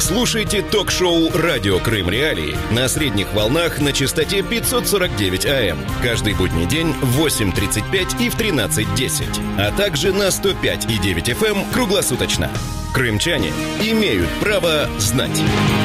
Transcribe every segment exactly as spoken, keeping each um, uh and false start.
Слушайте ток-шоу «Радио Крым Реалии» на средних волнах на частоте пятьсот сорок девять АМ. Каждый будний день в восемь тридцать пять и в тринадцать десять. А также на сто пять и девять эф эм круглосуточно. Крымчане имеют право знать.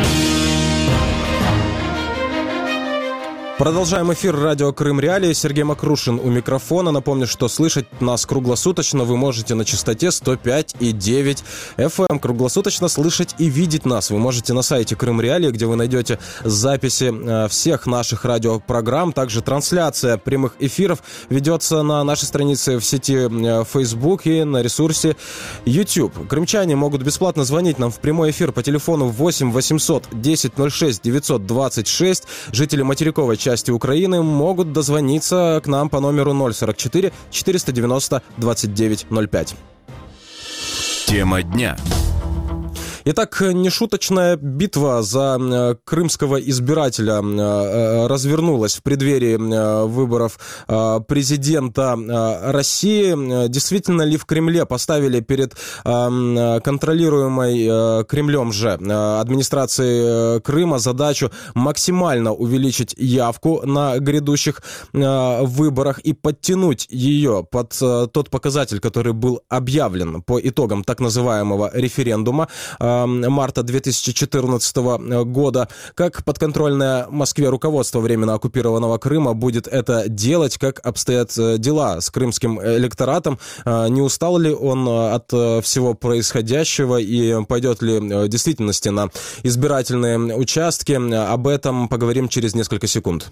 Продолжаем эфир «Радио Крым Реалии». Сергей Макрушин у микрофона. Напомню, что слышать нас круглосуточно вы можете на частоте сто пять и девять эф эм. Круглосуточно слышать и видеть нас вы можете на сайте Крым Реалии, где вы найдете записи всех наших радиопрограмм. Также трансляция прямых эфиров ведется на нашей странице в сети Facebook и на ресурсе YouTube. Крымчане могут бесплатно звонить нам в прямой эфир по телефону восемь восемьсот десять ноль шесть девятьсот двадцать шесть. Жители материковой части Украины могут дозвониться к нам по номеру ноль сорок четыре четыреста девяносто двадцать девять ноль пять. Тема дня. Итак, нешуточная битва за крымского избирателя развернулась в преддверии выборов президента России. Действительно ли в Кремле поставили перед контролируемой Кремлем же администрацией Крыма задачу максимально увеличить явку на грядущих выборах и подтянуть ее под тот показатель, который был объявлен по итогам так называемого референдума марта две тысячи четырнадцатого года. Как подконтрольное Москве руководство временно оккупированного Крыма будет это делать? Как обстоят дела с крымским электоратом? Не устал ли он от всего происходящего и пойдет ли в действительности на избирательные участки? Об этом поговорим через несколько секунд.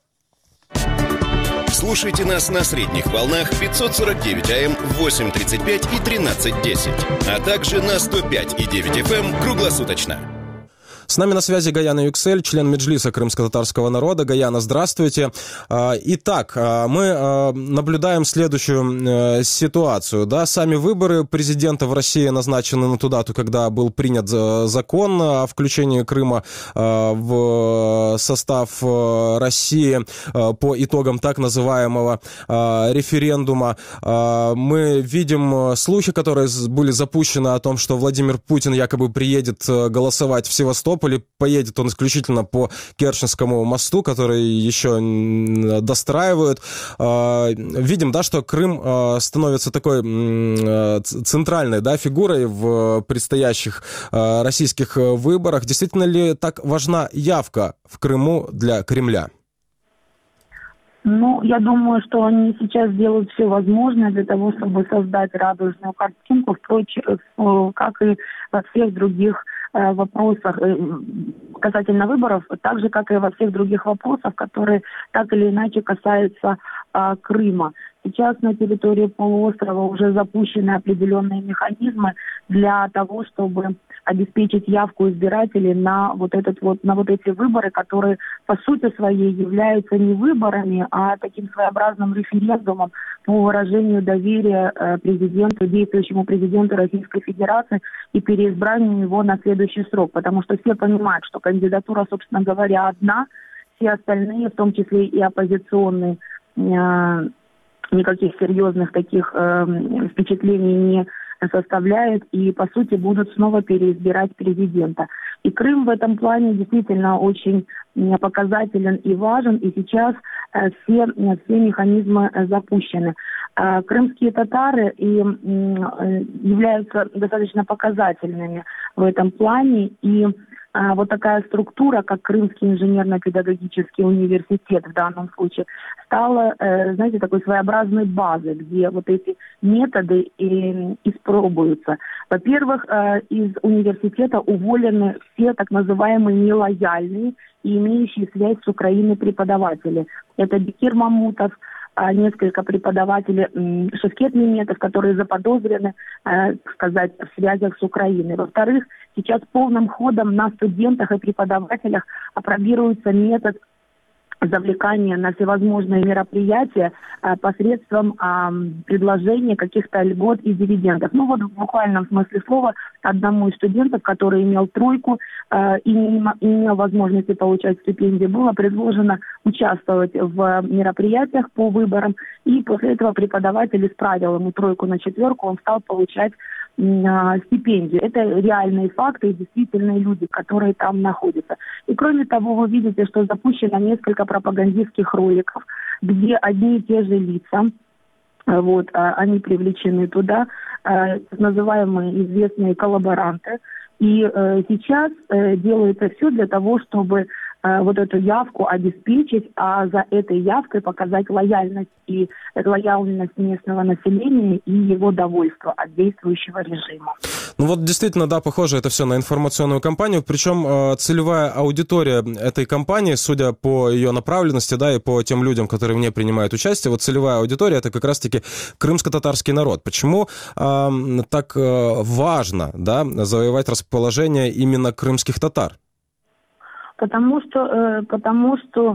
Слушайте нас на средних волнах пятьсот сорок девять АМ в восемь тридцать пять и тринадцать десять, а также на сто пять и девять эф эм круглосуточно. С нами на связи Гаяна Юксель, член Меджлиса крымско-татарского народа. Гаяна, здравствуйте. Итак, мы наблюдаем следующую ситуацию. Да, сами выборы президента в России назначены на ту дату, когда был принят закон о включении Крыма в состав России по итогам так называемого референдума. Мы видим слухи, которые были запущены о том, что Владимир Путин якобы приедет голосовать в Севастополь, или поедет он исключительно по Керченскому мосту, который еще достраивают. Видим, да, что Крым становится такой центральной, да, фигурой в предстоящих российских выборах. Действительно ли так важна явка в Крыму для Кремля? Ну, я думаю, что они сейчас делают все возможное для того, чтобы создать радужную картинку, впрочем, как и во всех других вопросах касательно выборов, так же, как и во всех других вопросах, которые так или иначе касаются а, Крыма. Сейчас на территории полуострова уже запущены определенные механизмы для того, чтобы обеспечить явку избирателей на вот этот вот на вот эти выборы, которые по сути своей являются не выборами, а таким своеобразным референдумом по выражению доверия президенту, действующему президенту Российской Федерации и переизбранию его на следующий срок. Потому что все понимают, что кандидатура, собственно говоря, одна, все остальные, в том числе и оппозиционные, никаких серьезных таких впечатлений не составляют и, по сути, будут снова переизбирать президента. И Крым в этом плане действительно очень показателен и важен, и сейчас все, все механизмы запущены. Крымские татары и являются достаточно показательными в этом плане, и вот такая структура, как Крымский инженерно-педагогический университет в данном случае, стала, знаете, такой своеобразной базой, где вот эти методы и испробуются. Во-первых, из университета уволены все так называемые нелояльные и имеющие связь с Украиной преподаватели. Это Бекир Мамутов, несколько преподавателей, Шевкет Меметов, которые заподозрены, так сказать, в связях с Украиной. Во-вторых, сейчас полным ходом на студентах и преподавателях опробируется метод завлекания на всевозможные мероприятия а, посредством а, предложения каких-то льгот и дивидендов. Ну вот в буквальном смысле слова одному из студентов, который имел тройку а, и не имел возможности получать стипендию, было предложено участвовать в мероприятиях по выборам, и после этого преподаватель исправил ему тройку на четверку, он стал получать стипендию. Это реальные факты и действительные люди, которые там находятся. И кроме того, вы видите, что запущено несколько пропагандистских роликов, где одни и те же лица, вот, они привлечены туда, называемые известные коллаборанты. И сейчас делается все для того, чтобы вот эту явку обеспечить, а за этой явкой показать лояльность и лояльность местного населения и его довольство от действующего режима. Ну вот действительно, да, похоже это все на информационную кампанию, причем целевая аудитория этой кампании, судя по ее направленности, да, и по тем людям, которые в ней принимают участие, вот целевая аудитория это как раз-таки крымско-татарский народ. Почему э, так важно, да, завоевать расположение именно крымских татар? Потому что, потому что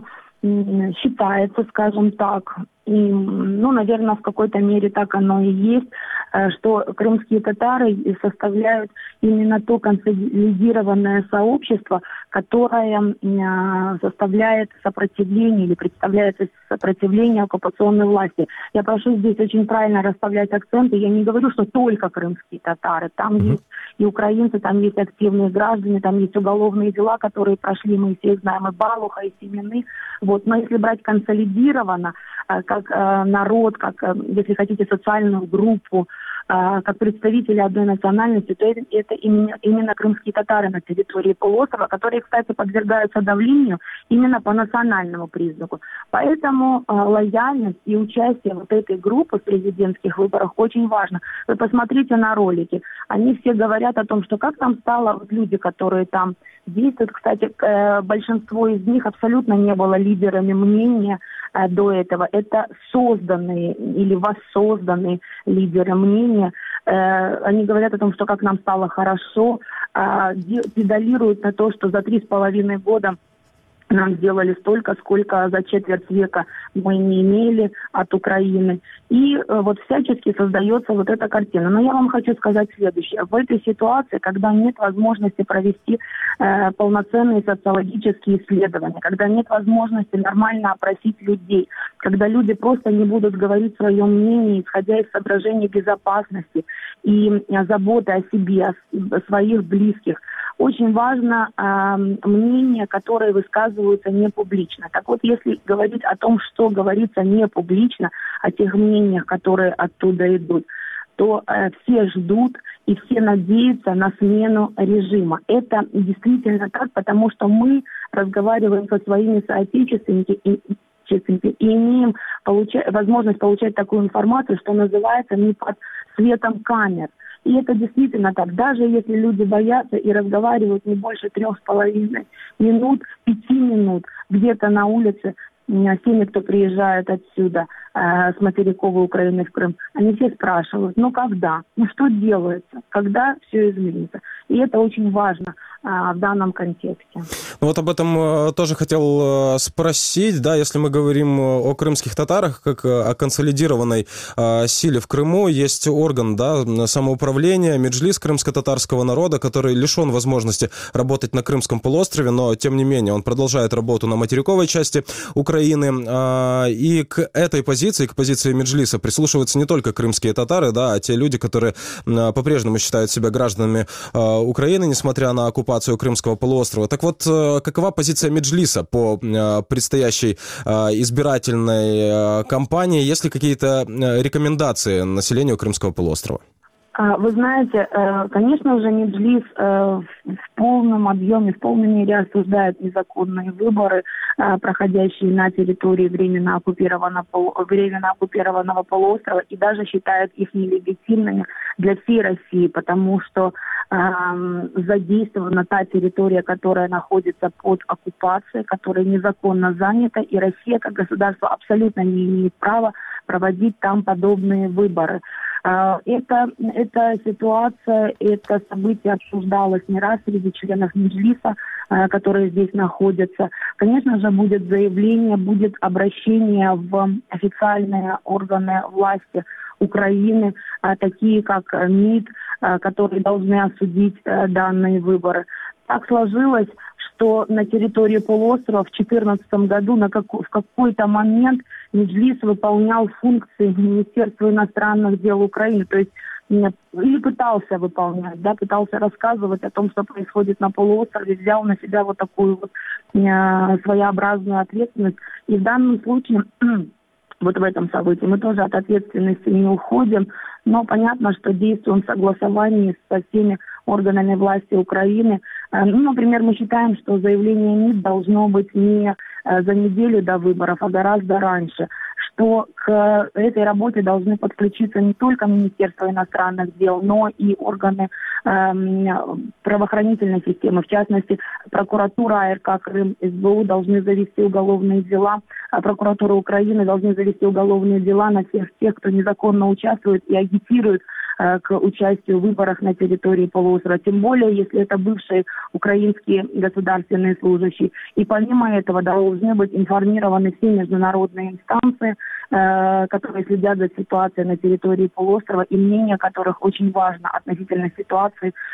считается, скажем так, и, ну, наверное, в какой-то мере так оно и есть, что крымские татары составляют именно то консолидированное сообщество, которое составляет сопротивление или представляет сопротивление оккупационной власти. Я прошу здесь очень правильно расставлять акценты. Я не говорю, что только крымские татары. Там mm-hmm. есть и украинцы, там есть активные граждане, там есть уголовные дела, которые прошли, мы все знаем, и Балуха, и Семены. Вот. Но если брать консолидированно, как э, народ, как, э, если хотите, социальную группу, э, как представители одной национальности, то это, это именно, именно крымские татары на территории полуострова, которые, кстати, подвергаются давлению именно по национальному признаку. Поэтому э, лояльность и участие вот этой группы в президентских выборах очень важно. Вы посмотрите на ролики. Они все говорят о том, что как там стало, вот люди, которые там действуют, кстати, э, большинство из них абсолютно не было лидерами мнения э, до этого. Это созданные или воссозданные лидеры мнения. Э, они говорят о том, что как нам стало хорошо, э, педалируют на то, что за три с половиной года нам сделали столько, сколько за четверть века мы не имели от Украины. И э, вот всячески создается вот эта картина. Но я вам хочу сказать следующее. В этой ситуации, когда нет возможности провести э, полноценные социологические исследования, когда нет возможности нормально опросить людей, когда люди просто не будут говорить свое мнение, исходя из соображений безопасности и э, заботы о себе, о, о своих близких, очень важно э, мнение, которое высказываются не публично. Так вот, если говорить о том, что говорится не публично, о тех мнениях, которые оттуда идут, то э, все ждут и все надеются на смену режима. Это действительно так, потому что мы разговариваем со своими соотечественниками и, и имеем получа- возможность получать такую информацию, что называется не под светом камер. И это действительно так. Даже если люди боятся и разговаривают не больше трех с половиной минут, пяти минут где-то на улице с теми, кто приезжает отсюда, э, с материковой Украины в Крым, они все спрашивают, ну когда? Ну что делается? Когда все изменится? И это очень важно э, в данном контексте. Ну вот об этом э, тоже хотел э, спросить, да, если мы говорим о крымских татарах, как о консолидированной э, силе в Крыму, есть орган, да, самоуправления, Меджлис крымско-татарского народа, который лишен возможности работать на Крымском полуострове, но тем не менее он продолжает работу на материковой части Украины. И к этой позиции, к позиции Меджлиса прислушиваются не только крымские татары, да, а те люди, которые по-прежнему считают себя гражданами Украины, несмотря на оккупацию Крымского полуострова. Так вот, какова позиция Меджлиса по предстоящей избирательной кампании? Есть ли какие-то рекомендации населению Крымского полуострова? Вы знаете, конечно же, Меджлис в полном объеме, в полной мере осуждает незаконные выборы, проходящие на территории временно оккупированного, временно оккупированного полуострова, и даже считает их нелегитимными для всей России, потому что задействована та территория, которая находится под оккупацией, которая незаконно занята, и Россия как государство абсолютно не имеет права проводить там подобные выборы. Это, эта ситуация, это событие обсуждалось не раз среди членов Меджлиса, которые здесь находятся. Конечно же, будет заявление, будет обращение в официальные органы власти Украины, такие как МИД, которые должны осудить данные выборы. Так сложилось, что на территории полуострова в две тысячи четырнадцатом году на как, в какой-то момент Меджлис выполнял функции Министерства иностранных дел Украины. То есть или пытался выполнять, да, пытался рассказывать о том, что происходит на полуострове, взял на себя вот такую вот своеобразную ответственность. И в данном случае, вот в этом событии, мы тоже от ответственности не уходим, но понятно, что действуем в согласовании со всеми органами власти Украины. Ну, например, мы считаем, что заявление МИД должно быть не за неделю до выборов, а гораздо раньше, что к этой работе должны подключиться не только Министерство иностранных дел, но и органы э, правоохранительной системы, в частности, прокуратура АРК Крым, СБУ должны завести уголовные дела, а прокуратура Украины должны завести уголовные дела на всех тех, кто незаконно участвует и агитирует э, к участию в выборах на территории полуострова. Тем более, если это бывшие украинские государственные служащие. И помимо этого должны быть информированы все международные инстанции, э, которые следят за ситуацией на территории полуострова и мнение которых очень важно относительно ситуации э,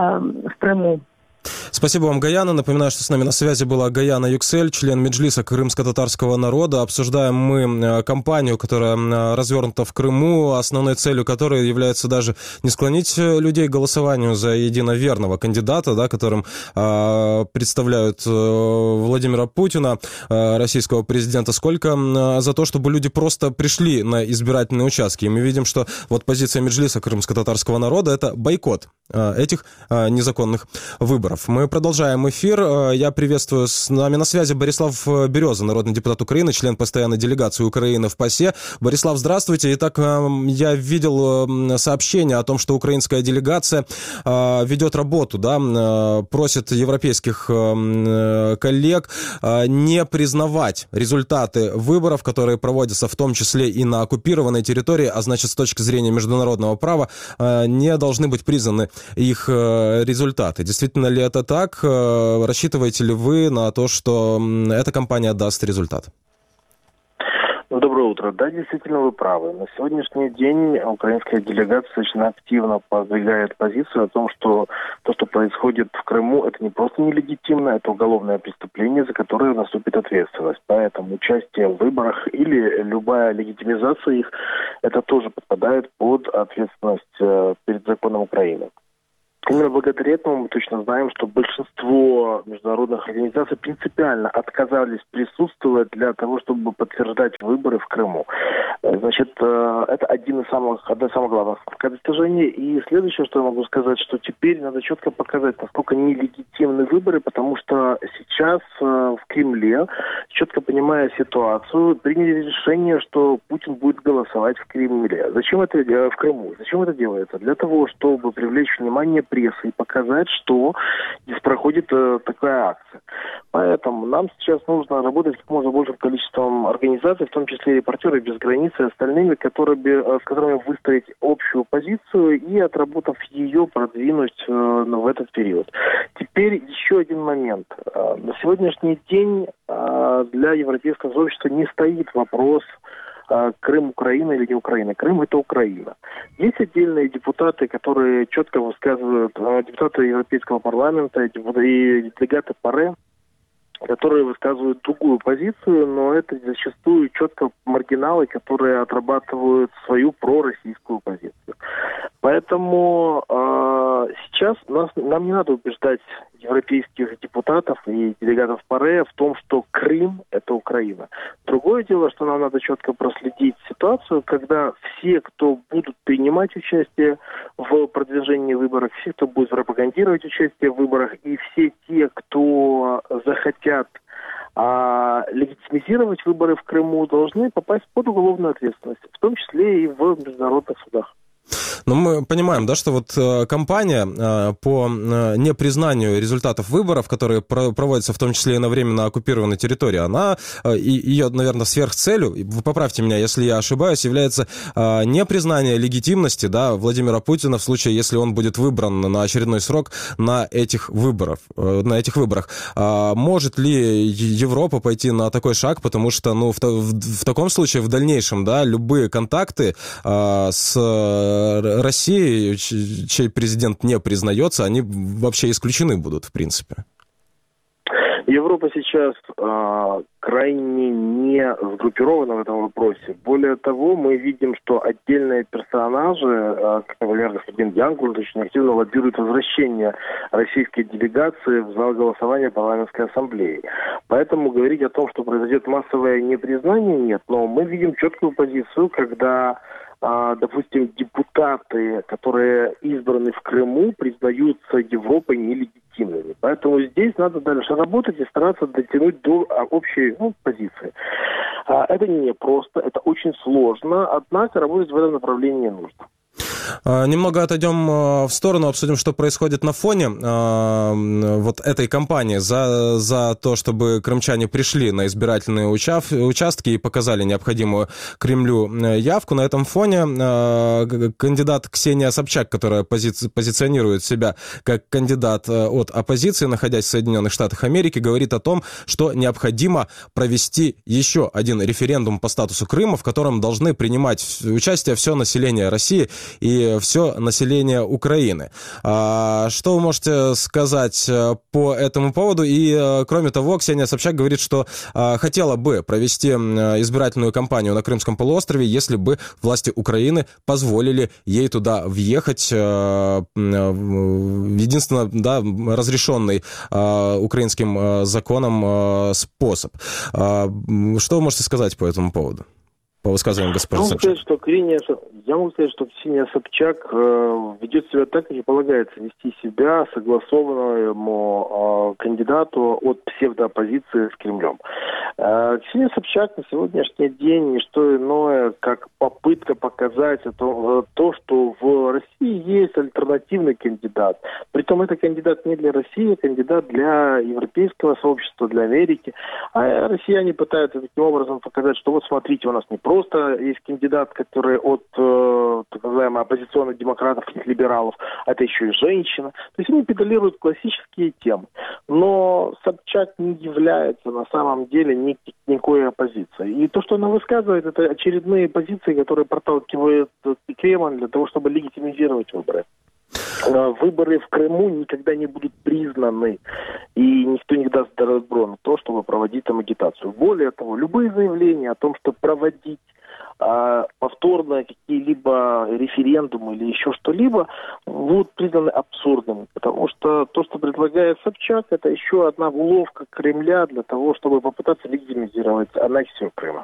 в Крыму. Спасибо вам, Гаяна. Напоминаю, что с нами на связи была Гаяна Юксель, член Меджлиса крымско-татарского народа. Обсуждаем мы кампанию, которая развернута в Крыму, основной целью которой является даже не склонить людей к голосованию за единоверного кандидата, да, которым э, представляют э, Владимира Путина, э, российского президента, сколько э, за то, чтобы люди просто пришли на избирательные участки. И мы видим, что вот позиция Меджлиса крымско-татарского народа – это бойкот э, этих э, незаконных выборов. Мы продолжаем эфир. Я приветствую, с нами на связи Борислав Береза, народный депутат Украины, член постоянной делегации Украины в ПАСЕ. Борислав, здравствуйте. Итак, я видел сообщение о том, что украинская делегация ведет работу, да, просит европейских коллег не признавать результаты выборов, которые проводятся в том числе и на оккупированной территории, а значит, с точки зрения международного права не должны быть признаны их результаты. Действительно ли это так? Рассчитываете ли вы на то, что эта кампания даст результат? Доброе утро. Да, действительно, вы правы. На сегодняшний день украинская делегация очень активно продвигает позицию о том, что то, что происходит в Крыму, это не просто нелегитимно, это уголовное преступление, за которое наступит ответственность. Поэтому участие в выборах или любая легитимизация их, это тоже подпадает под ответственность перед законом Украины. Именно благодаря этому мы точно знаем, что большинство международных организаций принципиально отказались присутствовать для того, чтобы подтверждать выборы в Крыму. Значит, это один из самых, одно из самых главных достижений. И следующее, что я могу сказать, что теперь надо четко показать, насколько нелегитимны выборы, потому что сейчас в Кремле, четко понимая ситуацию, приняли решение, что Путин будет голосовать в Кремле. Зачем это в Крыму? Зачем это делается? Для того, чтобы привлечь внимание прессы и показать, что здесь проходит э, такая акция. Поэтому нам сейчас нужно работать с как можно большим количеством организаций, в том числе «Репортеры без границ» и остальными, которые, с которыми выстроить общую позицию и, отработав ее, продвинуть э, в этот период. Теперь еще один момент. Э, на сегодняшний день э, для европейского сообщества не стоит вопрос, Крым Украина или не Украина. Крым – это Украина. Есть отдельные депутаты, которые четко высказывают, депутаты Европейского парламента и делегаты ПАРЕ, которые высказывают другую позицию, но это зачастую четко маргиналы, которые отрабатывают свою пророссийскую позицию. Поэтому э, сейчас нас, нам не надо убеждать европейских депутатов и делегатов ПАРЕ в том, что Крым – это Украина. Другое дело, что нам надо четко проследить ситуацию, когда все, кто будут принимать участие в продвижении выборов, все, кто будет пропагандировать участие в выборах, и все те, кто захотят а, легитимизировать выборы в Крыму, должны попасть под уголовную ответственность, в том числе и в международных судах. Но мы понимаем, да, что вот э, кампания э, по э, непризнанию результатов выборов, которые про- проводятся в том числе и на временно оккупированной территории, она, э, и, ее, наверное, сверхцелью, вы поправьте меня, если я ошибаюсь, является э, непризнание легитимности, да, Владимира Путина в случае, если он будет выбран на очередной срок на этих выборах. Э, на этих выборах. Э, может ли Европа пойти на такой шаг, потому что, ну, в, в, в таком случае в дальнейшем, да, любые контакты э, с России, чей президент не признается, они вообще исключены будут, в принципе. Европа сейчас э, крайне не сгруппирована в этом вопросе. Более того, мы видим, что отдельные персонажи, э, как, например, господин Янгуль, очень активно лоббируют возвращение российской делегации в зал голосования парламентской ассамблеи. Поэтому говорить о том, что произойдет массовое непризнание, нет. Но мы видим четкую позицию, когда, э, допустим, депутаты, которые избраны в Крыму, признаются Европой нелегитимными. Поэтому здесь надо дальше работать и стараться дотянуть до общей ну, позиции. Это не просто, это очень сложно, однако работать в этом направлении нужно. Немного отойдем в сторону, обсудим, что происходит на фоне э, вот этой кампании за, за то, чтобы крымчане пришли на избирательные учав, участки и показали необходимую Кремлю явку. На этом фоне э, кандидат Ксения Собчак, которая пози, позиционирует себя как кандидат от оппозиции, находясь в Соединенных Штатах Америки, говорит о том, что необходимо провести еще один референдум по статусу Крыма, в котором должны принимать участие все население России и все население Украины. Что вы можете сказать по этому поводу? И, кроме того, Ксения Собчак говорит, что хотела бы провести избирательную кампанию на Крымском полуострове, если бы власти Украины позволили ей туда въехать. Единственно, да, разрешенный украинским законом способ. Что вы можете сказать по этому поводу? По высказыванию господина Собчак. Сказать, что Ксения, я могу сказать, что Ксения Собчак э, ведет себя так, как и полагается вести себя согласованному э, кандидату от псевдооппозиции с Кремлем. Э, Ксения Собчак на сегодняшний день не что иное, как попытка показать то, то, что в России есть альтернативный кандидат. Притом это кандидат не для России, а кандидат для европейского сообщества, для Америки. А россияне пытаются таким образом показать, что вот смотрите, у нас не просто есть кандидат, который от э, так называемых оппозиционных демократов, либералов, а это еще и женщина. То есть они педалируют классические темы. Но Собчак не является на самом деле ни, никакой оппозицией. И то, что она высказывает, это очередные позиции, которые проталкивает Кремль для того, чтобы легитимизировать выборы. Выборы в Крыму никогда не будут признаны, и никто не даст добро на то, чтобы проводить там агитацию. Более того, любые заявления о том, что проводить а, повторно какие-либо референдумы или еще что-либо, будут признаны абсурдными, потому что то, что предлагает Собчак, это еще одна уловка Кремля для того, чтобы попытаться легитимизировать аннексию Крыма.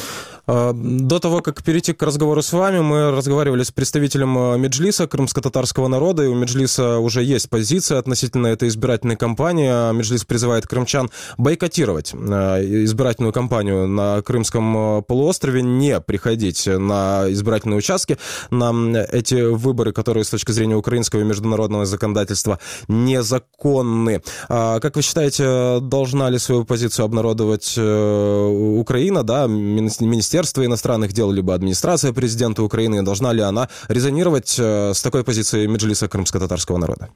До того, как перейти к разговору с вами, мы разговаривали с представителем Меджлиса, крымско-татарского народа, и у Меджлиса уже есть позиция относительно этой избирательной кампании. Меджлис призывает крымчан бойкотировать избирательную кампанию на Крымском полуострове, не приходить на избирательные участки, на эти выборы, которые с точки зрения украинского и международного законодательства незаконны. Как вы считаете, должна ли свою позицию обнародовать Украина, да, Министерство иностранных дел, либо администрация президента Украины, должна ли она резонировать с такой позицией Меджлиса крымско-татарского народа?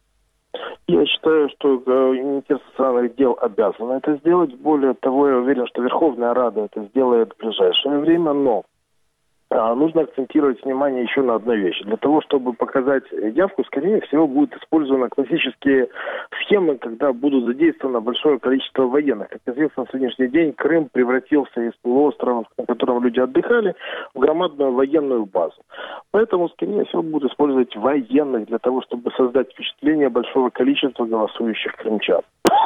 Я считаю, что Министерство иностранных дел обязано это сделать. Более того, я уверен, что Верховная Рада это сделает в ближайшее время, но нужно акцентировать внимание еще на одной вещи. Для того, чтобы показать явку, скорее всего, будут использованы классические схемы, когда будут задействовано большое количество военных. Как известно, на сегодняшний день Крым превратился из полуострова, на котором люди отдыхали, в громадную военную базу. Поэтому, скорее всего, будут использовать военных для того, чтобы создать впечатление большого количества голосующих крымчан.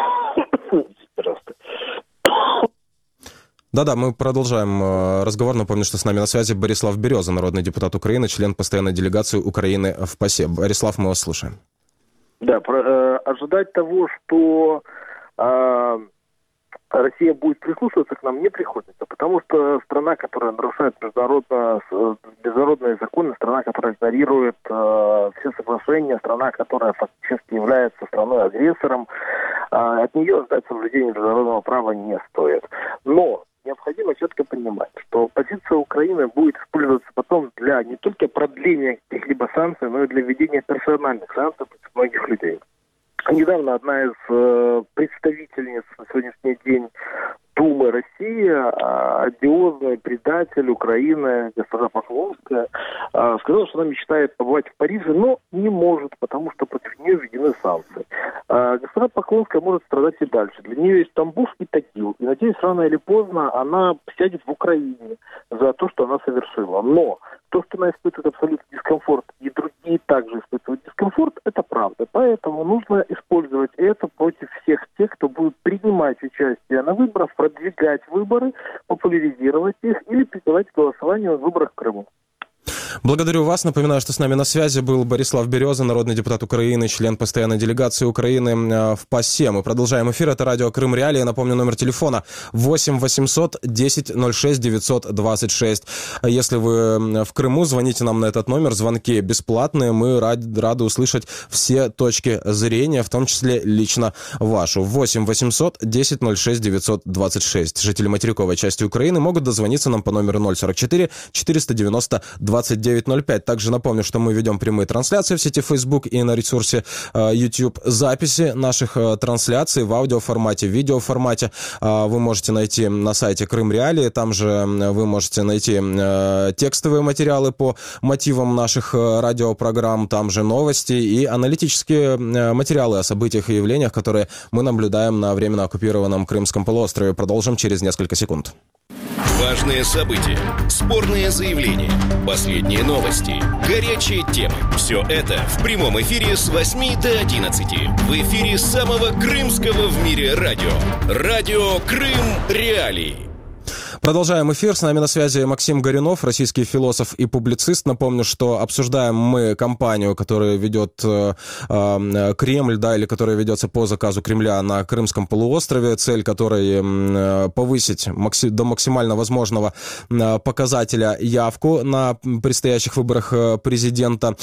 Да-да, мы продолжаем разговор. Напомню, что с нами на связи Борислав Береза, народный депутат Украины, член постоянной делегации Украины в ПАСЕ. Борислав, мы вас слушаем. Да, про, э, ожидать того, что э, Россия будет прислушиваться к нам, не приходится, потому что страна, которая нарушает международно, международные законы, страна, которая игнорирует э, все соглашения, страна, которая фактически является страной-агрессором, э, от нее ждать соблюдения международного права не стоит. Но необходимо четко понимать, что позиция Украины будет использоваться потом для не только продления каких-либо санкций, но и для введения персональных санкций против многих людей. Недавно одна из э, представительниц на сегодняшний день Думы России, одиозный предатель Украины, госпожа Поклонская, сказала, что она мечтает побывать в Париже, но не может, потому что против нее введены санкции. Госпожа Поклонская может страдать и дальше. Для нее есть Тамбов и Тагил. И, надеюсь, рано или поздно она сядет в Украине за то, что она совершила. Но то, что она испытывает абсолютный дискомфорт, и другие также испытывают дискомфорт, это правда. Поэтому нужно использовать это против всех тех, кто будет принимать участие на выборах, продвигать выборы, популяризировать их или призывать к голосованию в выборах в Крыму. Благодарю вас. Напоминаю, что с нами на связи был Борислав Береза, народный депутат Украины, член постоянной делегации Украины в ПАСЕ. Мы продолжаем эфир. Это радио Крым Реалии. Напомню, номер телефона восемь восемьсот десять ноль шесть девятьсот двадцать шесть. Если вы в Крыму, звоните нам на этот номер. Звонки бесплатные. Мы рады, рады услышать все точки зрения, в том числе лично вашу. восемь восемьсот десять ноль шесть девятьсот двадцать шесть. Жители материковой части Украины могут дозвониться нам по номеру ноль сорок четыре четыреста девяносто двадцать девять ноль пять. Также напомню, что мы ведем прямые трансляции в сети Facebook и на ресурсе э, YouTube. Записи наших э, трансляций в аудиоформате, в видеоформате э, вы можете найти на сайте Крым Реалии. Там же вы можете найти э, текстовые материалы по мотивам наших э, радиопрограмм, там же новости и аналитические э, материалы о событиях и явлениях, которые мы наблюдаем на временно оккупированном Крымском полуострове. Продолжим через несколько секунд. Важные события, спорные заявления, последние новости, горячие темы. Все это в прямом эфире с восьми до одиннадцати. В эфире самого крымского в мире радио. Радио Крым Реалии. Продолжаем эфир. С нами на связи Максим Горюнов, российский философ и публицист. Напомню, что обсуждаем мы кампанию, которую ведет э, э, Кремль, да, или которая ведется по заказу Кремля на Крымском полуострове, цель которой э, повысить макси- до максимально возможного э, показателя явку на предстоящих выборах э, президента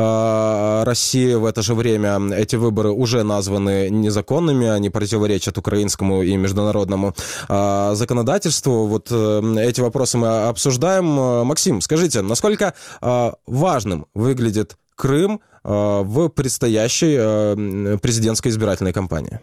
э, России. В это же время эти выборы уже названы незаконными, они противоречат украинскому и международному э, законодательству. Вот эти вопросы мы обсуждаем. Максим, скажите, насколько э, важным выглядит Крым э, в предстоящей э, президентской избирательной кампании?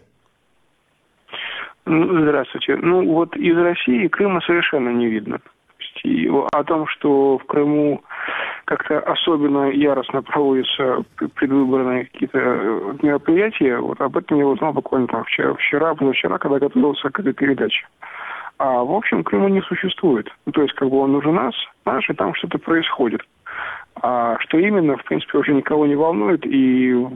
Здравствуйте. Ну вот из России Крыма совершенно не видно. И о том, что в Крыму как-то особенно яростно проводятся предвыборные какие-то мероприятия, вот об этом я узнал буквально там вчера, вчера, позавчера, когда готовился к этой передаче. А в общем Крыма не существует. Ну, то есть как бы он уже нас, наш, и там что-то происходит. А что именно, в принципе, уже никого не волнует. И в,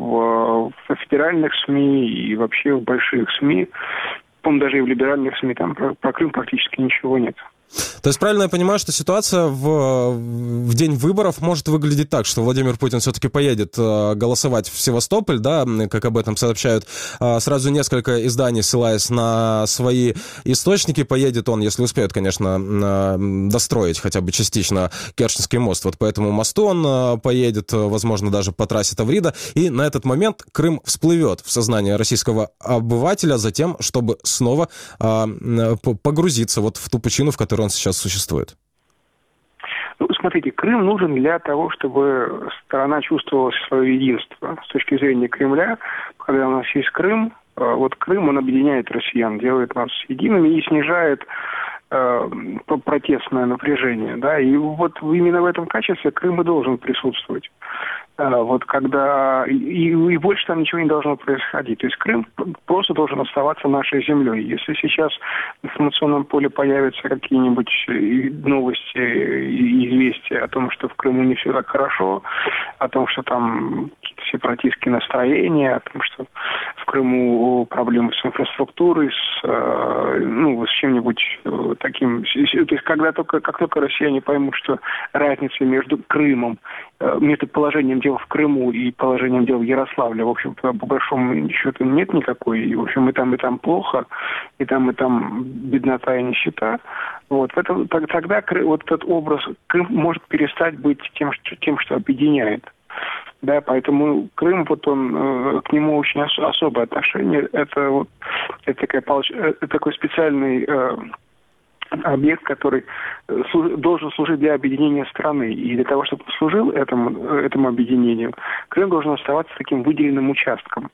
в, в федеральных СМИ, и вообще в больших СМИ, по-моему, даже и в либеральных СМИ, там про, про Крым практически ничего нет. То есть правильно я понимаю, что ситуация в, в день выборов может выглядеть так, что Владимир Путин все-таки поедет э, голосовать в Севастополь, да, как об этом сообщают э, сразу несколько изданий, ссылаясь на свои источники. Поедет он, если успеет, конечно, э, достроить хотя бы частично Керченский мост. Вот по этому мосту он э, поедет, возможно, даже по трассе Таврида. И на этот момент Крым всплывет в сознание российского обывателя за тем, чтобы снова э, погрузиться вот в ту пучину, в которой он сейчас существует? Ну, смотрите, Крым нужен для того, чтобы страна чувствовала свое единство. С точки зрения Кремля, когда у нас есть Крым, вот Крым, он объединяет россиян, делает нас едиными и снижает э, протестное напряжение. Да? И вот именно в этом качестве Крым и должен присутствовать. Вот когда и, и больше там ничего не должно происходить. То есть Крым просто должен оставаться нашей землей. Если сейчас в информационном поле появятся какие-нибудь новости и известия о том, что в Крыму не все так хорошо, о том, что там какие-то сепаратистские настроения, о том, что в Крыму проблемы с инфраструктурой, с, ну, с чем-нибудь таким. То есть когда только, как только россияне поймут, что разница между Крымом, между положением дел в Крыму и положением дел в Ярославле, в общем, по большому счету нет никакой. И, в общем, и там, и там плохо, и там, и там беднота и нищета. Вот. Это, тогда вот этот образ Крым может перестать быть тем, что, тем, что объединяет. Да, поэтому Крым, вот он, к нему очень ос- особое отношение. Это вот это, такая, это такой специальный э, объект, который служ, должен служить для объединения страны. И для того, чтобы служил этому, этому объединению, Крым должен оставаться таким выделенным участком.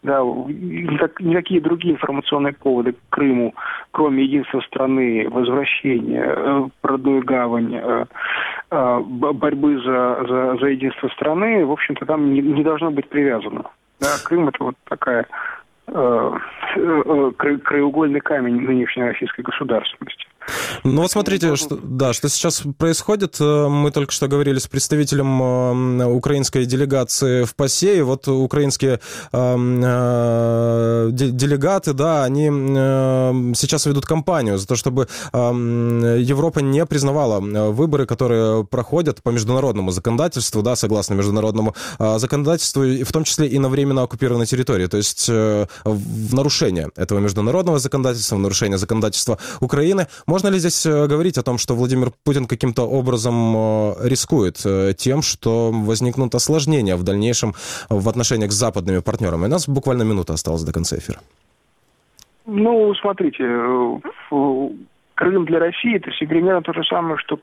Да, никак, никакие другие информационные поводы к Крыму, кроме единства страны, возвращения, родную гавань, борьбы за, за, за единство страны, в общем-то, там не, не должно быть привязано. Да, Крым – это вот такая э, э, краеугольный камень нынешней российской государственности. Ну вот смотрите, что, да, что сейчас происходит. Мы только что говорили с представителем украинской делегации в ПАСЕ. И вот украинские э, э, делегаты, да, они э, сейчас ведут кампанию за то, чтобы э, Европа не признавала выборы, которые проходят по международному законодательству, да, согласно международному э, законодательству, в том числе и на временно оккупированной территории. То есть э, в нарушение этого международного законодательства, в нарушение законодательства Украины. Можно ли здесь говорить о том, что Владимир Путин каким-то образом рискует тем, что возникнут осложнения в дальнейшем в отношениях с западными партнерами? У нас буквально минута осталась до конца эфира. Ну, смотрите, Крым для России – это все примерно то же самое, что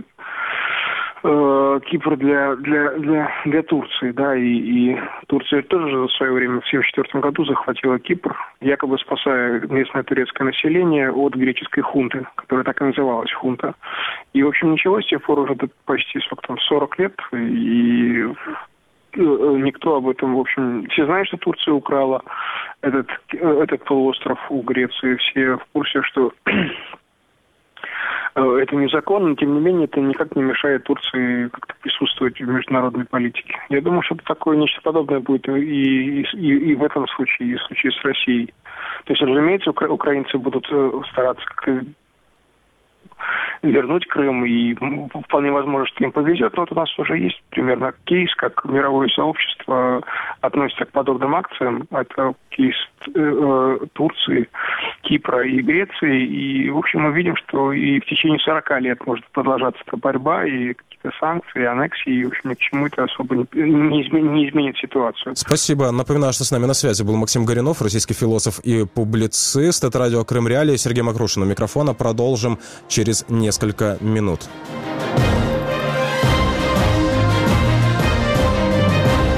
Кипр для, для, для, для Турции, да, и, и Турция тоже в свое время в тысяча девятьсот семьдесят четвёртом году захватила Кипр, якобы спасая местное турецкое население от греческой хунты, которая так и называлась хунта. И, в общем, ничего, с тех пор уже почти сколько там, сорок лет, и никто об этом, в общем, все знают, что Турция украла этот, этот полуостров у Греции, все в курсе, что это незаконно, но, тем не менее, это никак не мешает Турции как-то присутствовать в международной политике. Я думаю, что такое нечто подобное будет и, и, и в этом случае, и в случае с Россией. То есть, разумеется, укра- украинцы будут стараться как-то вернуть Крым, и вполне возможно, что им повезет. Но вот у нас уже есть примерно кейс, как мировое сообщество относится к подобным акциям. Это кейс э, Турции, Кипра и Греции. И, в общем, мы видим, что и в течение сорока лет может продолжаться эта борьба, и какие-то санкции, аннексии, и, в общем, ни к чему это особо не, не, изменит, не изменит ситуацию. Спасибо. Напоминаю, что с нами на связи был Максим Горюнов, российский философ и публицист. Это радио Крым Реалии. Сергей Макрушин у микрофона. Продолжим через несколько минут.